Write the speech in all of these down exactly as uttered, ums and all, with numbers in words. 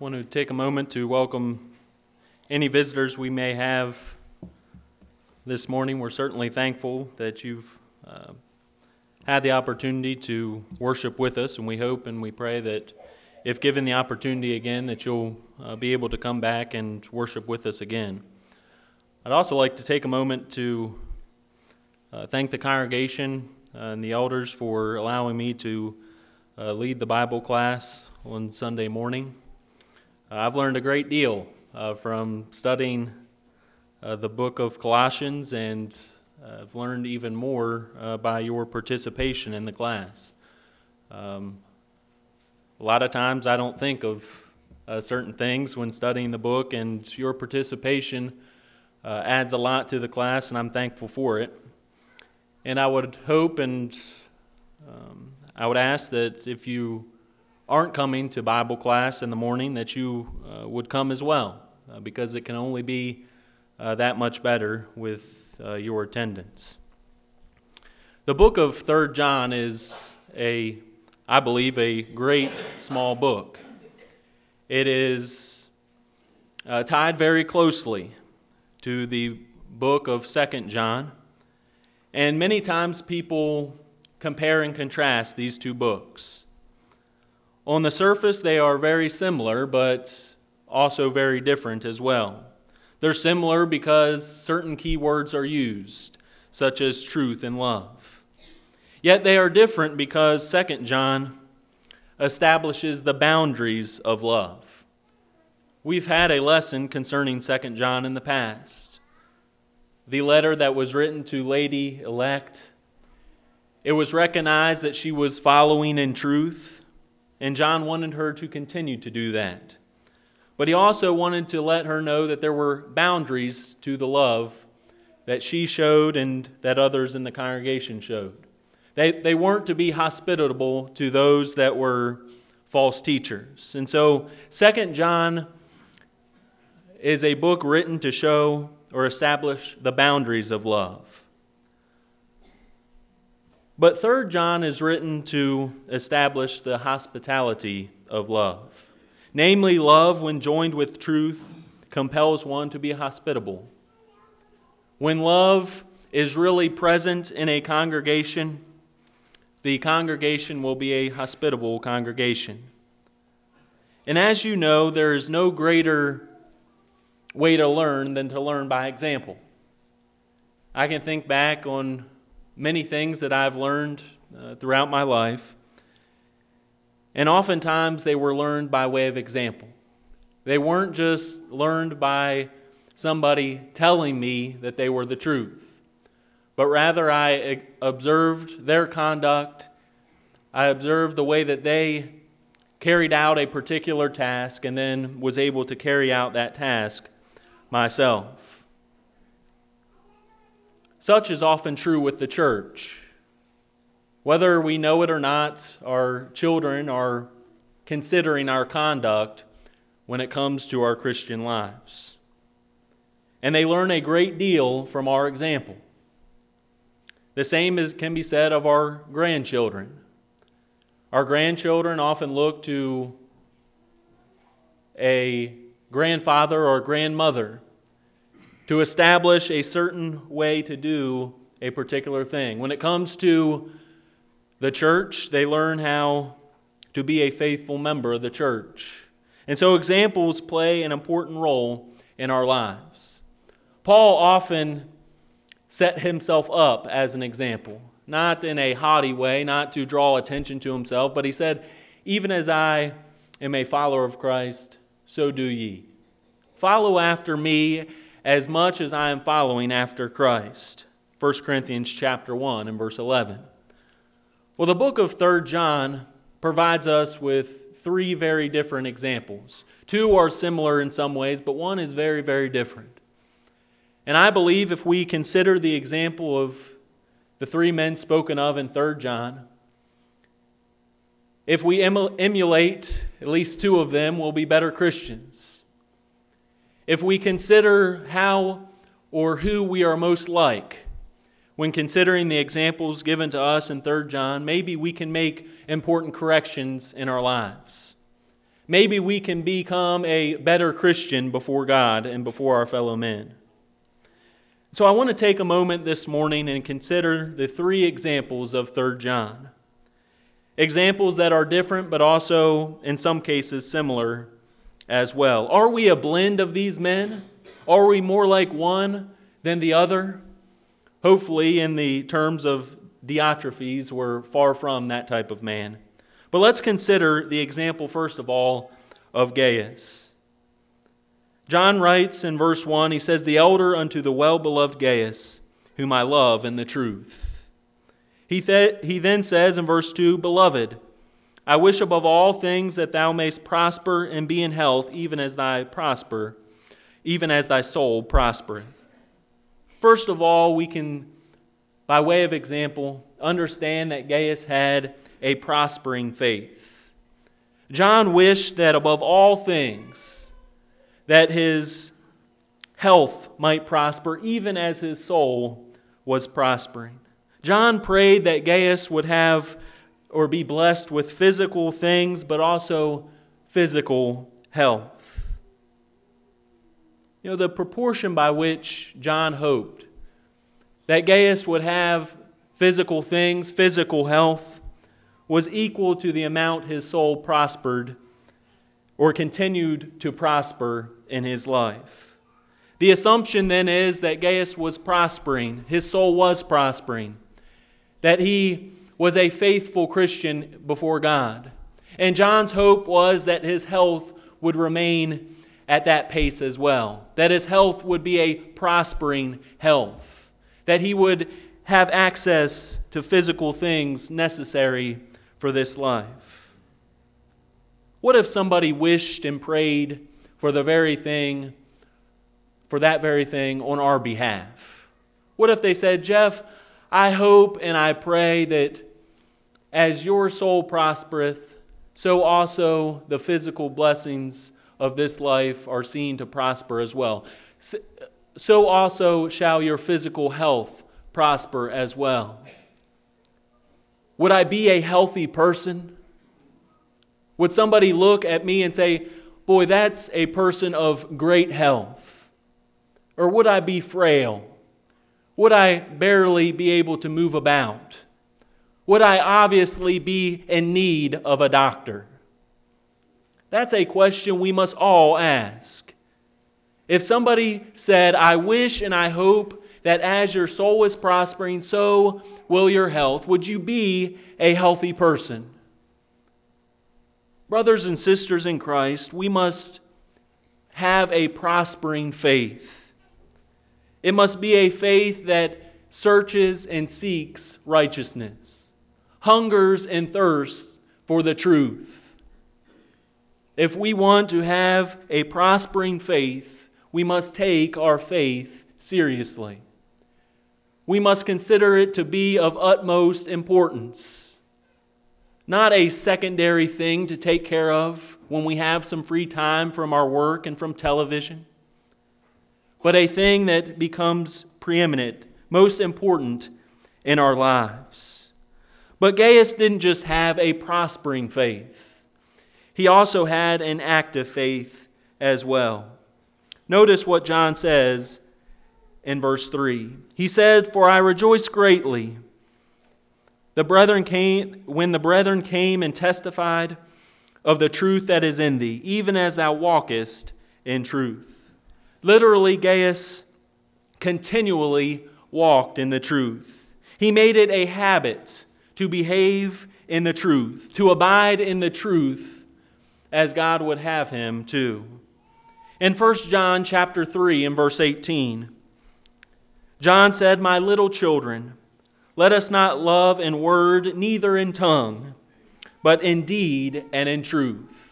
want to take a moment to welcome any visitors we may have this morning. We're certainly thankful that you've uh, had the opportunity to worship with us, and we hope and we pray that if given the opportunity again, that you'll uh, be able to come back and worship with us again. I'd also like to take a moment to uh, thank the congregation uh, and the elders for allowing me to uh, lead the Bible class on Sunday morning. Uh, I've learned a great deal uh, from studying uh, the book of Colossians, and uh, I've learned even more uh, by your participation in the class. Um, a lot of times I don't think of uh, certain things when studying the book, and your participation uh, adds a lot to the class, and I'm thankful for it. And I would hope and um, I would ask that if you aren't coming to Bible class in the morning, that you uh, would come as well, uh, because it can only be uh, that much better with uh, your attendance. The book of Third John is a, I believe, a great small book. It is uh, tied very closely to the book of Second John, and many times people compare and contrast these two books. On the surface, they are very similar, but also very different as well. They're similar because certain key words are used, such as truth and love. Yet they are different because Second John establishes the boundaries of love. We've had a lesson concerning Second John in the past. The letter that was written to Lady Elect, it was recognized that she was following in truth, and John wanted her to continue to do that. But he also wanted to let her know that there were boundaries to the love that she showed and that others in the congregation showed. They, they weren't to be hospitable to those that were false teachers. And so Second John is a book written to show or establish the boundaries of love. But Third John is written to establish the hospitality of love. Namely, love, when joined with truth, compels one to be hospitable. When love is really present in a congregation, the congregation will be a hospitable congregation. And as you know, there is no greater way to learn than to learn by example. I can think back on many things that I've learned uh, throughout my life, and oftentimes they were learned by way of example. They weren't just learned by somebody telling me that they were the truth, but rather I observed their conduct, I observed the way that they carried out a particular task, and then was able to carry out that task myself. Such is often true with the church. Whether we know it or not, our children are considering our conduct when it comes to our Christian lives. And they learn a great deal from our example. The same is, can be said of our grandchildren. Our grandchildren often look to a grandfather or grandmother to establish a certain way to do a particular thing. When it comes to the church, they learn how to be a faithful member of the church. And so examples play an important role in our lives. Paul often set himself up as an example, not in a haughty way, not to draw attention to himself, but he said, "Even as I am a follower of Christ, so do ye. Follow after me as much as I am following after Christ." First Corinthians chapter one and verse eleven. Well, the book of Third John provides us with three very different examples. Two are similar in some ways, but one is very, very different. And I believe if we consider the example of the three men spoken of in Third John, if we emulate at least two of them, we'll be better Christians. If we consider how or who we are most like, when considering the examples given to us in Third John, maybe we can make important corrections in our lives. maybe we can become a better Christian before God and before our fellow men. So I want to take a moment this morning and consider the three examples of Third John. Examples that are different, but also in some cases similar as well. Are we a blend of these men? Are we more like one than the other? Hopefully, in the terms of Diotrephes, we're far from that type of man. But let's consider the example, first of all, of Gaius. John writes in verse one, he says, "The elder unto the well-beloved Gaius, whom I love in the truth." He, th- he then says in verse two, "Beloved, I wish above all things that thou mayst prosper and be in health, even as thy prosper, even as thy soul prospereth." First of all, we can, by way of example, understand that Gaius had a prospering faith. John wished that above all things, that his health might prosper, even as his soul was prospering. John prayed that Gaius would have or be blessed with physical things, but also physical health. You know, the proportion by which John hoped that Gaius would have physical things, physical health, was equal to the amount his soul prospered or continued to prosper in his life. The assumption then is that Gaius was prospering, his soul was prospering, that he was a faithful Christian before God. And John's hope was that his health would remain at that pace as well, that his health would be a prospering health, that he would have access to physical things necessary for this life. What if somebody wished and prayed for the very thing, for that very thing on our behalf? What if they said, "Jeff, I hope and I pray that as your soul prospereth, so also the physical blessings of this life are seen to prosper as well. So also shall your physical health prosper as well." Would I be a healthy person? Would somebody look at me and say, "Boy, that's a person of great health"? Or would I be frail? Would I barely be able to move about? Would I obviously be in need of a doctor? That's a question we must all ask. If somebody said, "I wish and I hope that as your soul is prospering, so will your health," would you be a healthy person? Brothers and sisters in Christ, we must have a prospering faith. It must be a faith that searches and seeks righteousness, hungers and thirsts for the truth. If we want to have a prospering faith, we must take our faith seriously. We must consider it to be of utmost importance. Not a secondary thing to take care of when we have some free time from our work and from television, but a thing that becomes preeminent, most important in our lives. But Gaius didn't just have a prospering faith. He also had an active faith as well. Notice what John says in verse three. He said, "For I rejoice greatly The brethren came when the brethren came and testified of the truth that is in thee, even as thou walkest in truth." Literally, Gaius continually walked in the truth. He made it a habit to behave in the truth, to abide in the truth as God would have him to. In First John chapter three and verse eighteen, John said, "My little children, let us not love in word, neither in tongue, but in deed and in truth."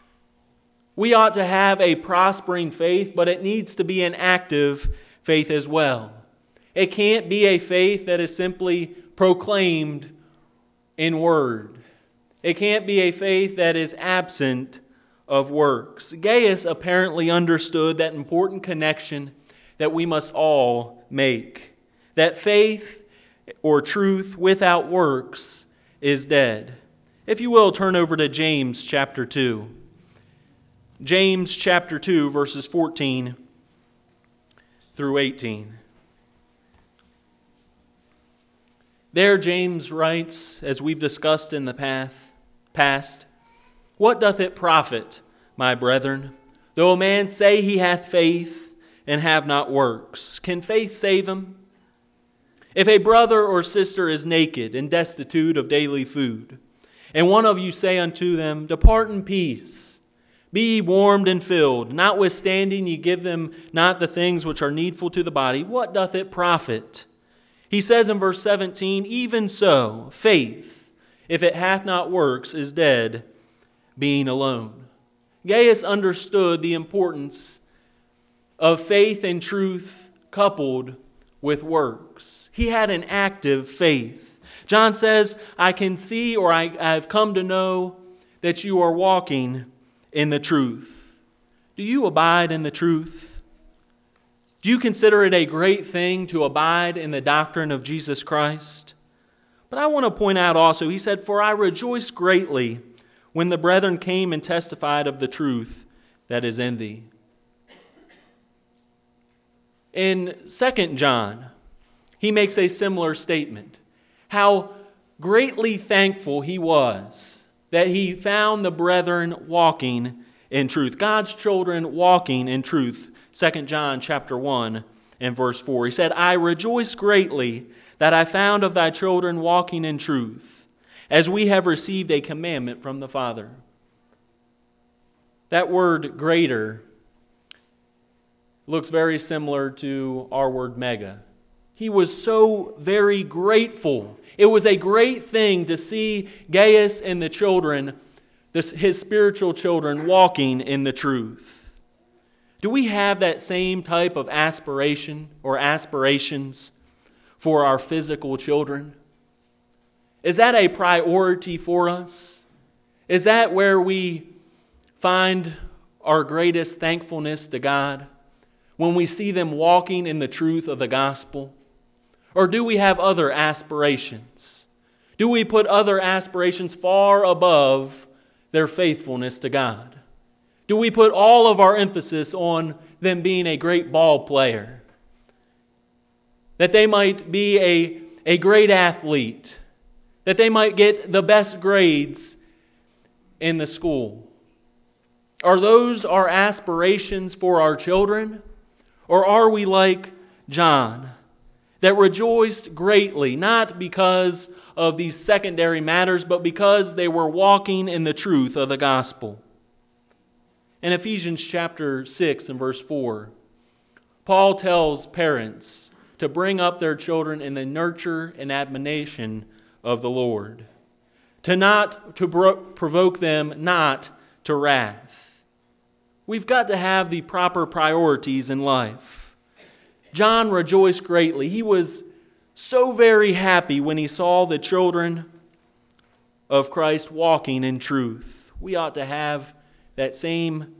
We ought to have a prospering faith, but it needs to be an active faith as well. It can't be a faith that is simply proclaimed in word. It can't be a faith that is absent of works. Gaius apparently understood that important connection that we must all make. That faith or truth without works is dead. If you will, turn over to James chapter two. James chapter two, verses fourteen through eighteen. There James writes, as we've discussed in the path, past, "What doth it profit, my brethren, though a man say he hath faith and have not works? Can faith save him? If a brother or sister is naked and destitute of daily food, and one of you say unto them, Depart in peace, be ye warmed and filled, notwithstanding ye give them not the things which are needful to the body, what doth it profit?" He says in verse seventeen, "Even so, faith, if it hath not works, is dead, being alone." Gaius understood the importance of faith and truth coupled with works. He had an active faith. John says, "I can see, or I have come to know, that you are walking in the truth." Do you abide in the truth? Do you consider it a great thing to abide in the doctrine of Jesus Christ? But I want to point out also, he said, "For I rejoice greatly when the brethren came and testified of the truth that is in thee." In Second John, he makes a similar statement, how greatly thankful he was that he found the brethren walking in truth, God's children walking in truth. Second John chapter one and verse four. He said, "I rejoice greatly that I found of thy children walking in truth, as we have received a commandment from the Father." That word greater looks very similar to our word mega. He was so very grateful. It was a great thing to see Gaius and the children, this, his spiritual children, walking in the truth. Do we have that same type of aspiration or aspirations for our physical children? Is that a priority for us? Is that where we find our greatest thankfulness to God? When we see them walking in the truth of the gospel? Or do we have other aspirations? Do we put other aspirations far above their faithfulness to God? Do we put all of our emphasis on them being a great ball player? That they might be a, a great athlete? That they might get the best grades in the school? Are those our aspirations for our children? Or are we like John, that rejoiced greatly, not because of these secondary matters, but because they were walking in the truth of the gospel? In Ephesians chapter six and verse four, Paul tells parents to bring up their children in the nurture and admonition of the Lord, to not to provoke them not to wrath. We've got to have the proper priorities in life. John rejoiced greatly. He was so very happy when he saw the children of Christ walking in truth. We ought to have that same,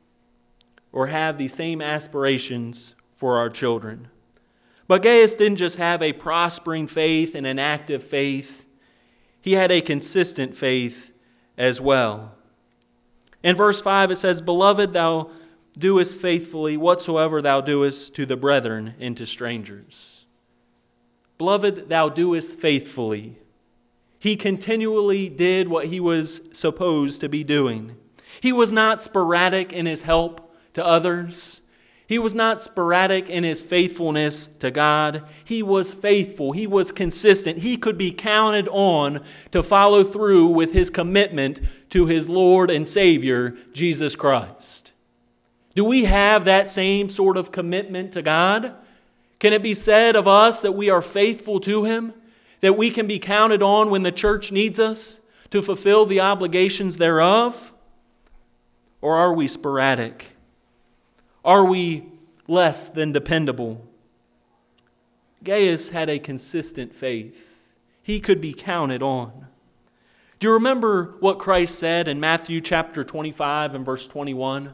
or have the same aspirations for our children. But Gaius didn't just have a prospering faith and an active faith. He had a consistent faith as well. In verse five it says, "Beloved, thou doest faithfully whatsoever thou doest to the brethren and to strangers." Beloved, thou doest faithfully. He continually did what he was supposed to be doing. He was not sporadic in his help to others. He was not sporadic in his faithfulness to God. He was faithful. He was consistent. He could be counted on to follow through with his commitment to his Lord and Savior, Jesus Christ. Do we have that same sort of commitment to God? Can it be said of us that we are faithful to Him? That we can be counted on when the church needs us to fulfill the obligations thereof? Or are we sporadic? Are we less than dependable? Gaius had a consistent faith. He could be counted on. Do you remember what Christ said in Matthew chapter twenty-five and verse twenty-one?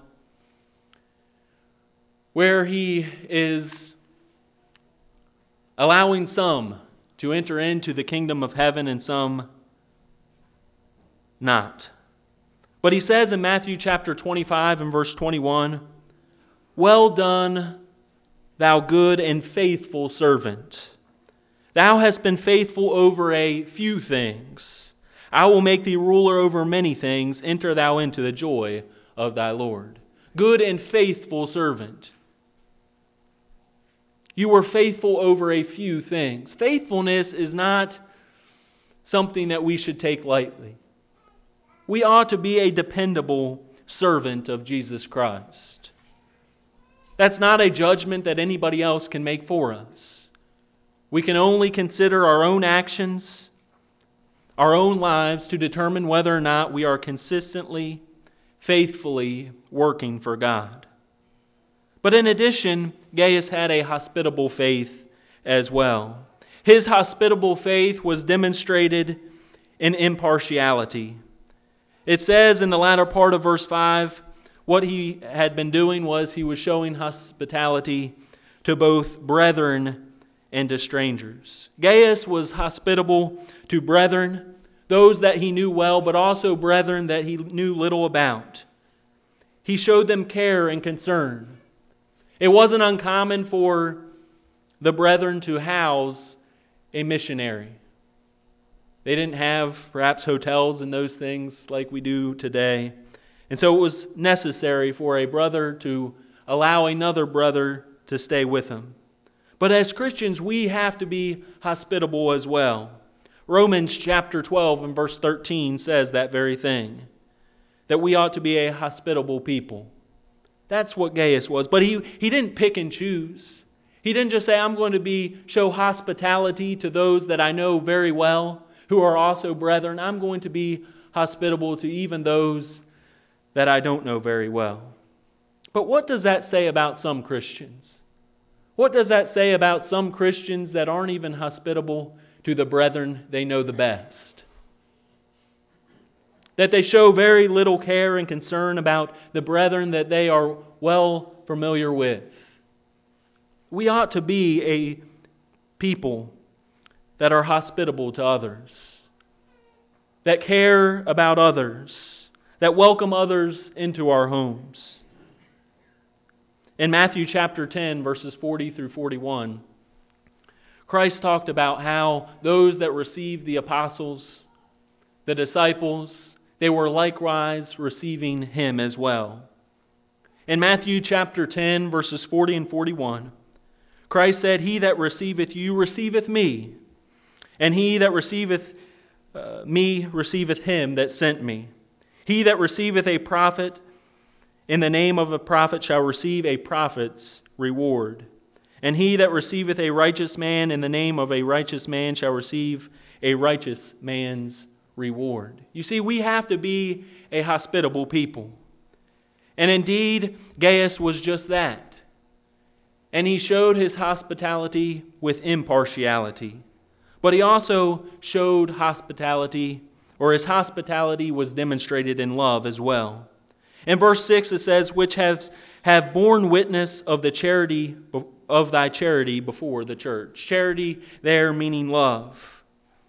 Where He is allowing some to enter into the kingdom of heaven and some not. But he says in Matthew chapter twenty-five and verse twenty-one, "Well done, thou good and faithful servant. Thou hast been faithful over a few things. I will make thee ruler over many things. Enter thou into the joy of thy Lord." Good and faithful servant. You were faithful over a few things. Faithfulness is not something that we should take lightly. We ought to be a dependable servant of Jesus Christ. That's not a judgment that anybody else can make for us. We can only consider our own actions, our own lives, to determine whether or not we are consistently, faithfully working for God. But in addition, Gaius had a hospitable faith as well. His hospitable faith was demonstrated in impartiality. It says in the latter part of verse five, what he had been doing was he was showing hospitality to both brethren and to strangers. Gaius was hospitable to brethren, those that he knew well, but also brethren that he knew little about. He showed them care and concern. It wasn't uncommon for the brethren to house a missionary. They didn't have perhaps hotels and those things like we do today. And so it was necessary for a brother to allow another brother to stay with him. But as Christians, we have to be hospitable as well. Romans chapter twelve and verse thirteen says that very thing, that we ought to be a hospitable people. That's what Gaius was. But he, he didn't pick and choose. He didn't just say, I'm going to be show hospitality to those that I know very well, who are also brethren. I'm going to be hospitable to even those that I don't know very well. But what does that say about some Christians? What does that say about some Christians that aren't even hospitable to the brethren they know the best? That they show very little care and concern about the brethren that they are well familiar with. We ought to be a people that are hospitable to others, that care about others, that welcome others into our homes. In Matthew chapter ten, verses forty through forty-one, Christ talked about how those that received the apostles, the disciples, they were likewise receiving him as well. In Matthew chapter ten, verses forty and forty-one, Christ said, "He that receiveth you receiveth me, and he that receiveth uh, me receiveth him that sent me. He that receiveth a prophet in the name of a prophet shall receive a prophet's reward. And he that receiveth a righteous man in the name of a righteous man shall receive a righteous man's reward." You see, we have to be a hospitable people. And indeed, Gaius was just that. And he showed his hospitality with impartiality. But he also showed hospitality, or his hospitality was demonstrated in love as well. In verse six it says, "Which have, have borne witness of the charity of thy charity before the church." Charity there meaning love.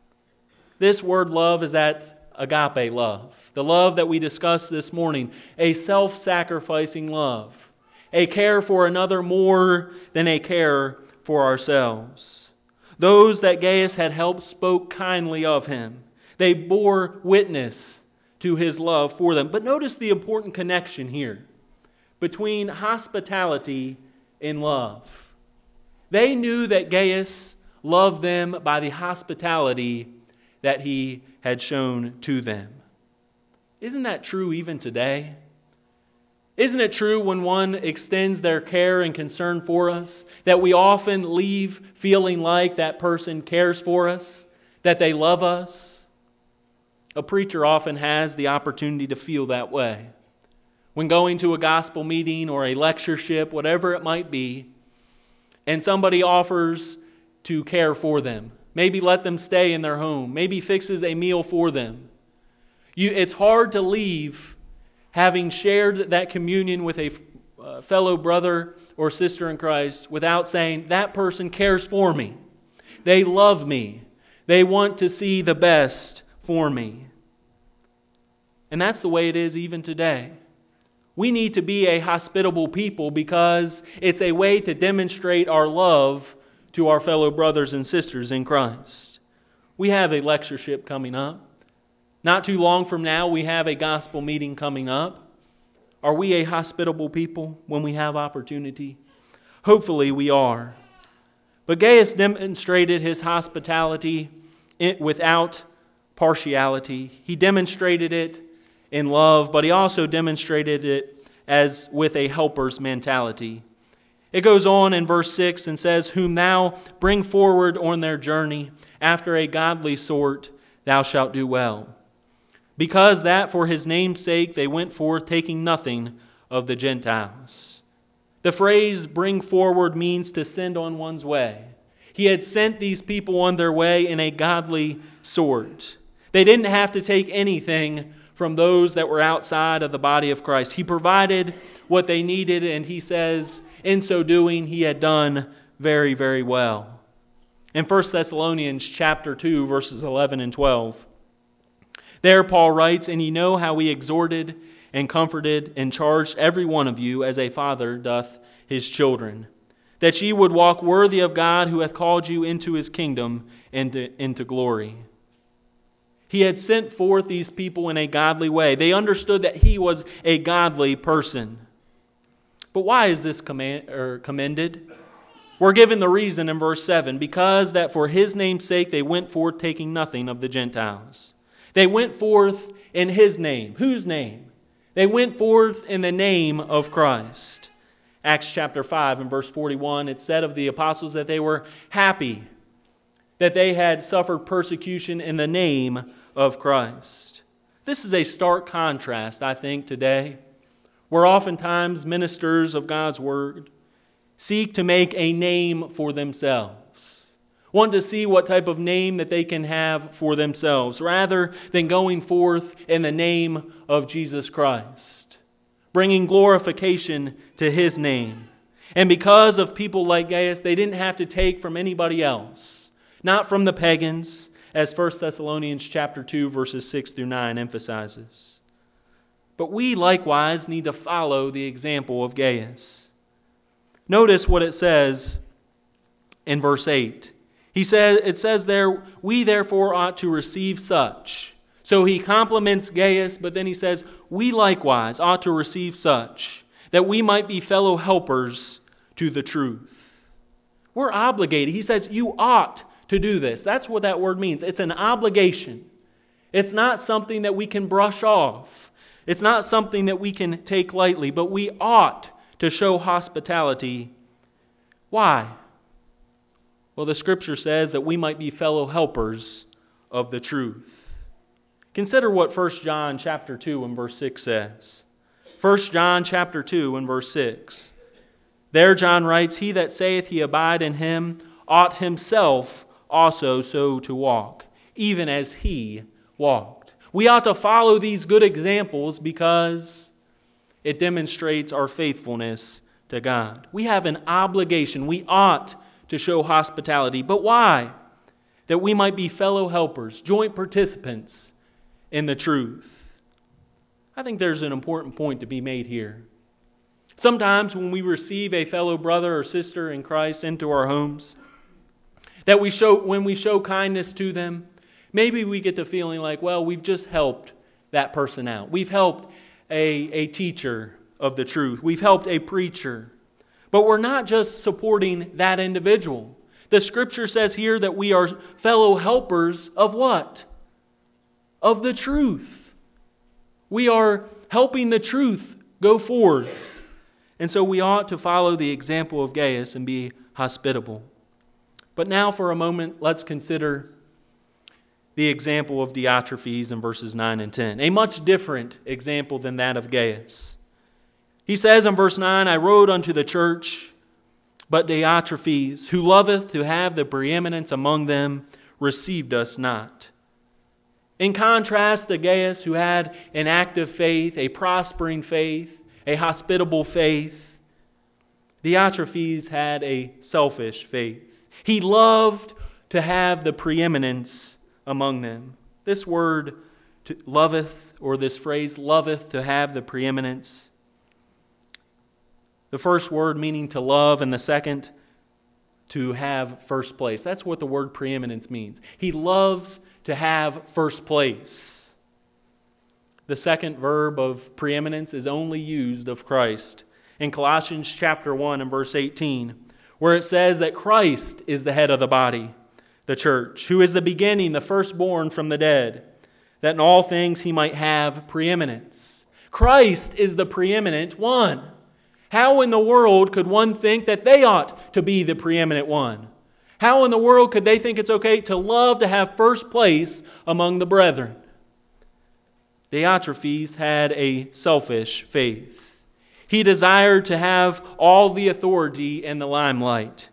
This word love is that agape love, the love that we discussed this morning, a self-sacrificing love, a care for another more than a care for ourselves. Those that Gaius had helped spoke kindly of him. They bore witness to his love for them. But notice the important connection here between hospitality and love. They knew that Gaius loved them by the hospitality that he had shown to them. Isn't that true even today? Isn't it true when one extends their care and concern for us that we often leave feeling like that person cares for us, that they love us? A preacher often has the opportunity to feel that way. When going to a gospel meeting or a lectureship, whatever it might be, and somebody offers to care for them, maybe let them stay in their home, maybe fixes a meal for them. You, it's hard to leave having shared that communion with a uh, fellow brother or sister in Christ without saying, that person cares for me. They love me. They want to see the best for me. And that's the way it is even today. We need to be a hospitable people because it's a way to demonstrate our love to our fellow brothers and sisters in Christ. We have a lectureship coming up. Not too long from now, we have a gospel meeting coming up. Are we a hospitable people when we have opportunity? Hopefully we are. But Gaius demonstrated his hospitality without partiality. He demonstrated it in love, but he also demonstrated it as with a helper's mentality. It goes on in verse six and says, "Whom thou bring forward on their journey, after a godly sort, thou shalt do well. Because that for his name's sake they went forth, taking nothing of the Gentiles." The phrase "bring forward" means to send on one's way. He had sent these people on their way in a godly sort. They didn't have to take anything from those that were outside of the body of Christ. He provided what they needed, and he says, in so doing, he had done very, very well. In First Thessalonians chapter two, verses eleven and twelve, there Paul writes, "And ye know how we exhorted and comforted and charged every one of you as a father doth his children, that ye would walk worthy of God who hath called you into his kingdom and into glory." He had sent forth these people in a godly way. They understood that he was a godly person. But why is this command, or commended? We're given the reason in verse seven. "Because that for his name's sake they went forth, taking nothing of the Gentiles." They went forth in his name. Whose name? They went forth in the name of Christ. Acts chapter five and verse forty-one, it said of the apostles that they were happy that they had suffered persecution in the name of Christ. This is a stark contrast, I think, today, where oftentimes ministers of God's word seek to make a name for themselves, want to see what type of name that they can have for themselves, rather than going forth in the name of Jesus Christ, bringing glorification to his name. And because of people like Gaius, they didn't have to take from anybody else, not from the pagans, as First Thessalonians chapter two, verses six through nine emphasizes. But we likewise need to follow the example of Gaius. Notice what it says in verse eight. He says, it says there, "We therefore ought to receive such." So he compliments Gaius, but then he says, "We likewise ought to receive such, that we might be fellow helpers to the truth." We're obligated. He says, you ought to do this. That's what that word means. It's an obligation. It's not something that we can brush off. It's not something that we can take lightly, but we ought to show hospitality. Why? Well, the scripture says that we might be fellow helpers of the truth. Consider what First John chapter two and verse six says. First John chapter two and verse six. There John writes, "He that saith he abide in him ought himself also so to walk, even as he walked." We ought to follow these good examples because it demonstrates our faithfulness to God. We have an obligation. We ought to show hospitality. But why? That we might be fellow helpers, joint participants in the truth. I think there's an important point to be made here. Sometimes when we receive a fellow brother or sister in Christ into our homes, that we show, when we show kindness to them, maybe we get the feeling like, well, we've just helped that person out. We've helped a, a teacher of the truth. We've helped a preacher. But we're not just supporting that individual. The scripture says here that we are fellow helpers of what? Of the truth. We are helping the truth go forth. And so we ought to follow the example of Gaius and be hospitable. But now for a moment, let's consider the example of Diotrephes in verses nine and ten. A much different example than that of Gaius. He says in verse nine, "I wrote unto the church, but Diotrephes, who loveth to have the preeminence among them, received us not." In contrast to Gaius, who had an active faith, a prospering faith, a hospitable faith, Diotrephes had a selfish faith. He loved to have the preeminence among them. This word to, loveth, or this phrase, loveth to have the preeminence. The first word meaning to love, and the second to have first place. That's what the word preeminence means. He loves to have first place. The second verb of preeminence is only used of Christ in Colossians chapter one and verse eighteen, where it says that Christ is the head of the body, the church, who is the beginning, the firstborn from the dead, that in all things he might have preeminence. Christ is the preeminent one. How in the world could one think that they ought to be the preeminent one? How in the world could they think it's okay to love to have first place among the brethren? Diotrephes had a selfish faith. He desired to have all the authority and the limelight.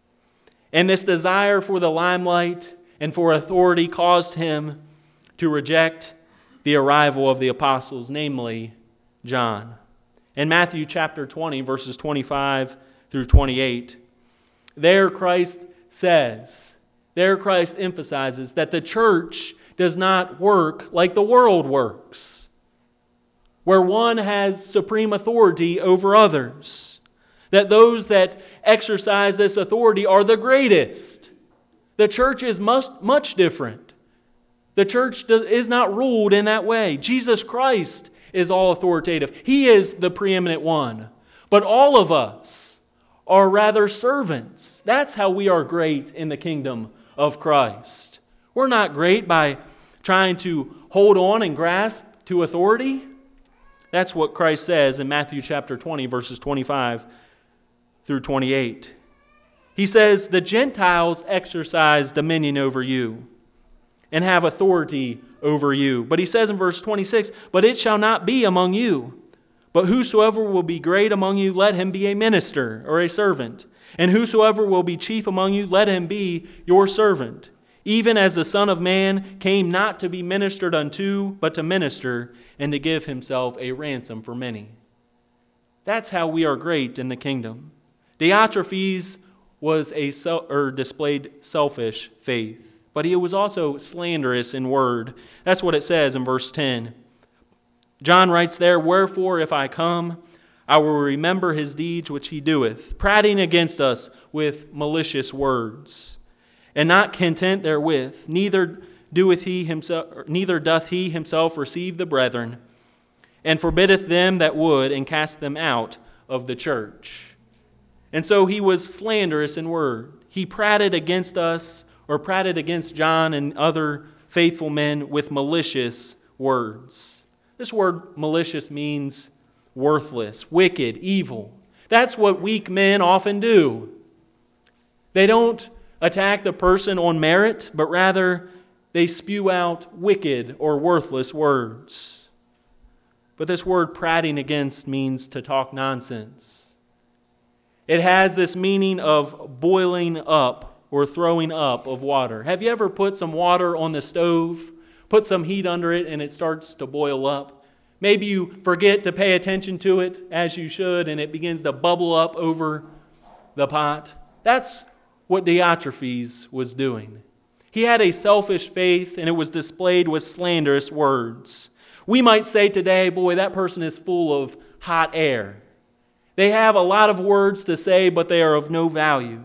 And this desire for the limelight and for authority caused him to reject the arrival of the apostles, namely John. In Matthew chapter twenty, verses twenty-five through twenty-eight, there Christ says, there Christ emphasizes that the church does not work like the world works, where one has supreme authority over others, that those that exercise this authority are the greatest. The church is much, much different. The church is not ruled in that way. Jesus Christ is all authoritative. He is the preeminent one. But all of us are rather servants. That's how we are great in the kingdom of Christ. We're not great by trying to hold on and grasp to authority. That's what Christ says in Matthew chapter twenty, verses twenty-five through twenty-eight. He says, the Gentiles exercise dominion over you and have authority over you. But he says in verse twenty-six, but it shall not be among you. But whosoever will be great among you, let him be a minister or a servant. And whosoever will be chief among you, let him be your servant. Even as the Son of Man came not to be ministered unto, but to minister, and to give himself a ransom for many. That's how we are great in the kingdom. Diotrephes was a sel- or displayed selfish faith, but he was also slanderous in word. That's what it says in verse ten. John writes there, wherefore if I come, I will remember his deeds which he doeth, prating against us with malicious words. And not content therewith, neither doeth he himself, neither doth he himself receive the brethren, and forbiddeth them that would, and cast them out of the church. And so he was slanderous in word. He prated against us, or prated against John and other faithful men with malicious words. This word malicious means worthless, wicked, evil. That's what weak men often do. They don't attack the person on merit, but rather they spew out wicked or worthless words. But this word prating against means to talk nonsense. It has this meaning of boiling up or throwing up of water. Have you ever put some water on the stove, put some heat under it, and it starts to boil up? Maybe you forget to pay attention to it as you should, and it begins to bubble up over the pot. That's what Diotrephes was doing. He had a selfish faith, and it was displayed with slanderous words. We might say today, boy, that person is full of hot air. They have a lot of words to say, but they are of no value.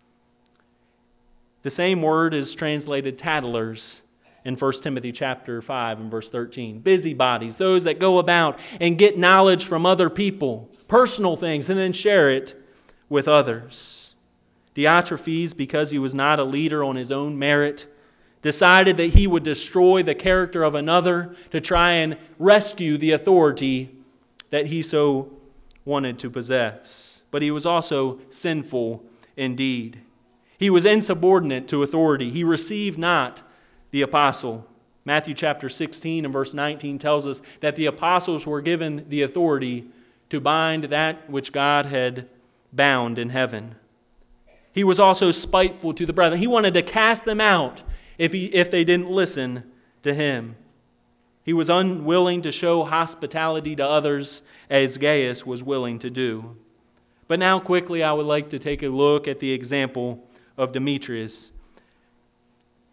The same word is translated tattlers in First Timothy chapter five and verse thirteen. Busybodies, those that go about and get knowledge from other people, personal things, and then share it with others. Diotrephes, because he was not a leader on his own merit, decided that he would destroy the character of another to try and rescue the authority that he so wanted to possess. But he was also sinful indeed. He was insubordinate to authority. He received not the apostle. Matthew chapter sixteen and verse nineteen tells us that the apostles were given the authority to bind that which God had bound in heaven. He was also spiteful to the brethren. He wanted to cast them out if he, if they didn't listen to him. He was unwilling to show hospitality to others as Gaius was willing to do. But now quickly I would like to take a look at the example of Demetrius.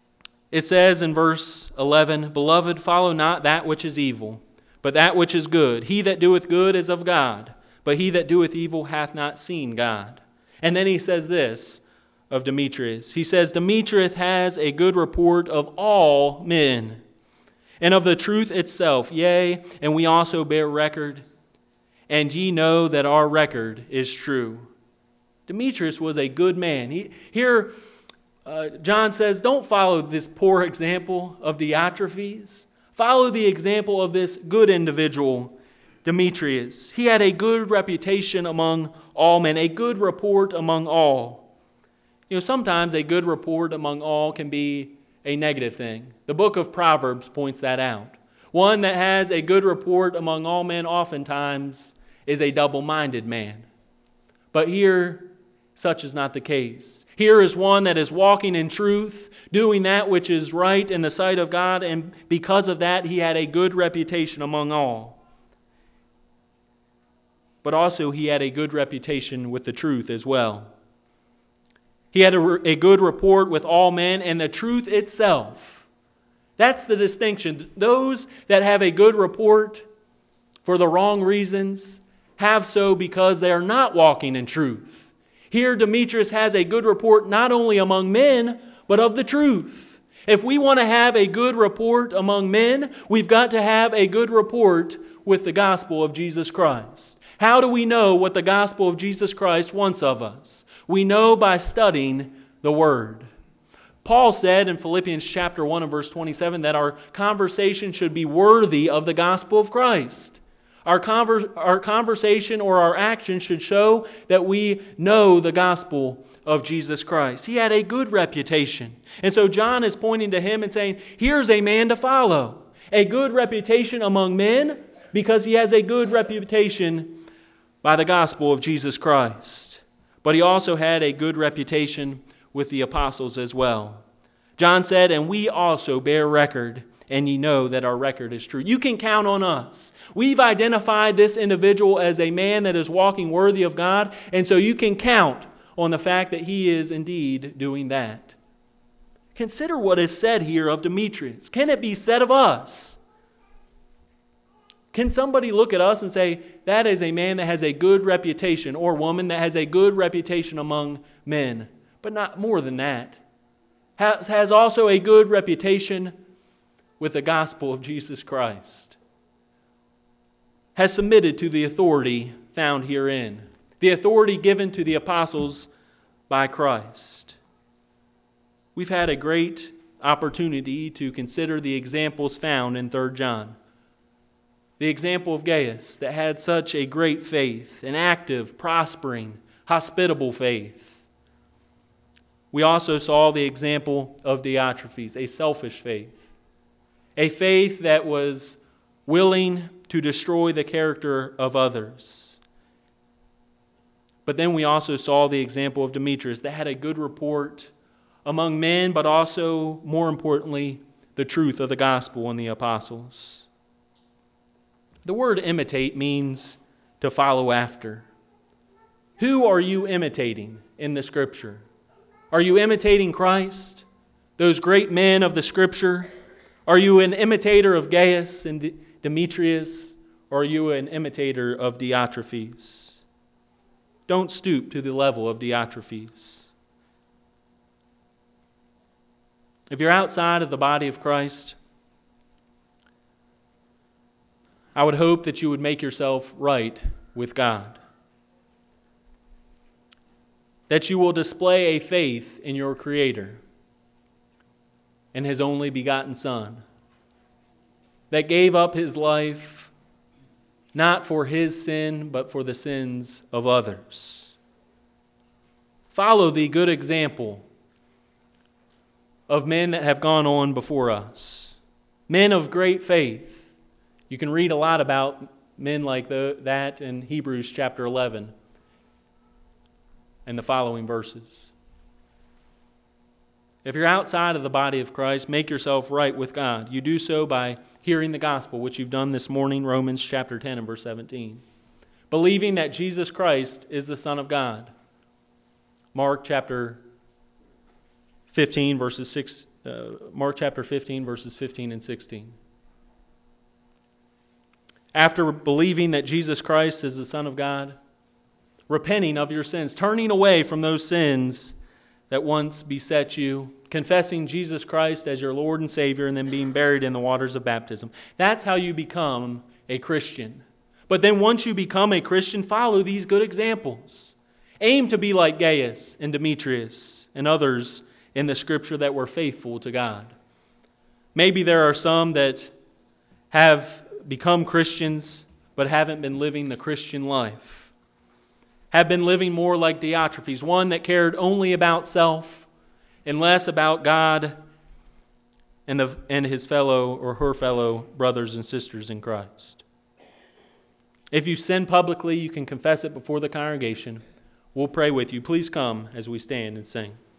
It says in verse eleven, "Beloved, follow not that which is evil, but that which is good. He that doeth good is of God, but he that doeth evil hath not seen God." And then he says this of Demetrius. He says, "Demetrius has a good report of all men, and of the truth itself, yea, and we also bear record, and ye know that our record is true." Demetrius was a good man. He, here, uh, John says, don't follow this poor example of Diotrephes. Follow the example of this good individual, Demetrius. He had a good reputation among all men, a good report among all. You know, sometimes a good report among all can be a negative thing. The book of Proverbs points that out. One that has a good report among all men oftentimes is a double-minded man. But here, such is not the case. Here is one that is walking in truth, doing that which is right in the sight of God, and because of that, he had a good reputation among all. But also, he had a good reputation with the truth as well. He had a, a good rapport with all men and the truth itself. That's the distinction. Those that have a good report for the wrong reasons have so because they are not walking in truth. Here, Demetrius has a good report not only among men, but of the truth. If we want to have a good report among men, we've got to have a good report with the gospel of Jesus Christ. How do we know what the gospel of Jesus Christ wants of us? We know by studying the Word. Paul said in Philippians chapter one and verse twenty-seven that our conversation should be worthy of the gospel of Christ. Our, conver- our conversation or our action should show that we know the gospel of Jesus Christ. He had a good reputation. And so John is pointing to him and saying, here's a man to follow. A good reputation among men because he has a good reputation by the gospel of Jesus Christ. But he also had a good reputation with the apostles as well. John said, "And we also bear record, and ye know that our record is true." You can count on us. We've identified this individual as a man that is walking worthy of God, and so you can count on the fact that he is indeed doing that. Consider what is said here of Demetrius. Can it be said of us? Can somebody look at us and say, that is a man that has a good reputation, or woman that has a good reputation among men, but not more than that? Has, has also a good reputation with the gospel of Jesus Christ. Has submitted to the authority found herein. The authority given to the apostles by Christ. We've had a great opportunity to consider the examples found in Third John. The example of Gaius that had such a great faith, an active, prospering, hospitable faith. We also saw the example of Diotrephes, a selfish faith. A faith that was willing to destroy the character of others. But then we also saw the example of Demetrius that had a good report among men, but also, more importantly, the truth of the gospel and the apostles. The word imitate means to follow after. Who are you imitating in the Scripture? Are you imitating Christ? Those great men of the Scripture? Are you an imitator of Gaius and Demetrius? Or are you an imitator of Diotrephes? Don't stoop to the level of Diotrephes. If you're outside of the body of Christ, I would hope that you would make yourself right with God. That you will display a faith in your Creator and His only begotten Son, that gave up His life not for His sin, but for the sins of others. Follow the good example of men that have gone on before us, men of great faith. You can read a lot about men like the, that in Hebrews chapter eleven and the following verses. If you're outside of the body of Christ, make yourself right with God. You do so by hearing the gospel, which you've done this morning, Romans chapter ten and verse seventeen. Believing that Jesus Christ is the Son of God. Mark chapter fifteen, verses six uh, Mark chapter fifteen, verses fifteen and sixteen. After believing that Jesus Christ is the Son of God, repenting of your sins, turning away from those sins that once beset you, confessing Jesus Christ as your Lord and Savior, and then being buried in the waters of baptism. That's how you become a Christian. But then once you become a Christian, follow these good examples. Aim to be like Gaius and Demetrius and others in the Scripture that were faithful to God. Maybe there are some that have become Christians but haven't been living the Christian life. Have been living more like Diotrephes, one that cared only about self and less about God and, the, and his fellow or her fellow brothers and sisters in Christ. If you sin publicly, you can confess it before the congregation. We'll pray with you. Please come as we stand and sing.